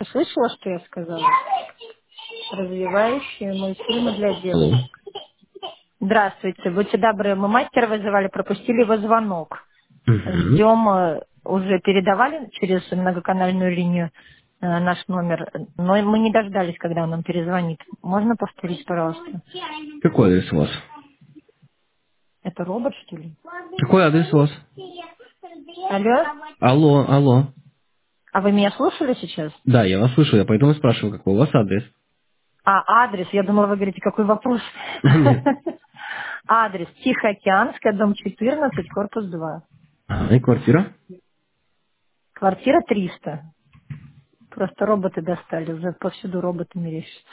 Ты слышала, что я сказала? Развивающие мультфильмы для Алло. девочек. Здравствуйте. Будьте добры, мы мастера вызывали, пропустили его звонок. Мгм. Ждем, уже передавали через многоканальную линию наш номер, но мы не дождались, когда он нам перезвонит. Можно повторить, пожалуйста? Какой адрес у вас? Это робот, что ли? Какой адрес у вас? Алло? Алло, алло. А вы меня слушали сейчас? Да, я вас слышу, я поэтому и спрашиваю, какой у вас адрес. А, адрес. Я думала, вы говорите, какой вопрос. Нет. Адрес Тихоокеанская, дом 14, корпус 2. Ага, и квартира? Квартира 300. Просто роботы достали, уже повсюду роботы мерещатся.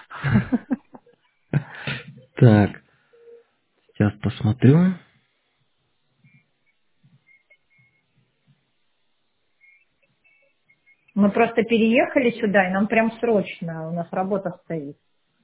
Так, сейчас посмотрю. Мы просто переехали сюда, и нам прям срочно, у нас работа стоит.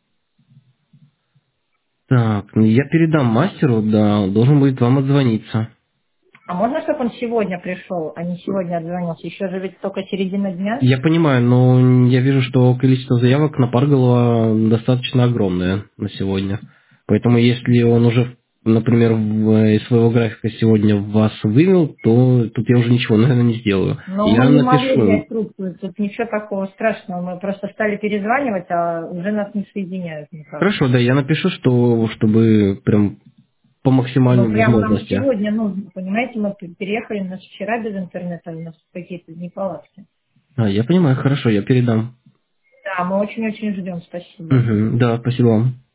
Так, ну, я передам мастеру, да, он должен будет вам отзвониться. А можно, чтобы он сегодня пришел, а не сегодня отзвонился? Еще же ведь только середина дня. Я понимаю, но я вижу, что количество заявок на Парголова достаточно огромное на сегодня. Поэтому если он уже, например, из своего графика сегодня вас вывел, то тут я уже ничего, наверное, не сделаю. Но мы Я не могли напишу. взять трубку, тут ничего такого страшного. Мы просто стали перезванивать, а уже нас не соединяют никак. Хорошо, да, я напишу, что чтобы прям по Ну, максимальной прям нам возможности. сегодня нужно, понимаете, мы переехали, у нас вчера без интернета, у нас какие-то неполадки. Я понимаю, хорошо, я передам. Да, мы очень-очень ждем, спасибо. Мгм, да, спасибо вам.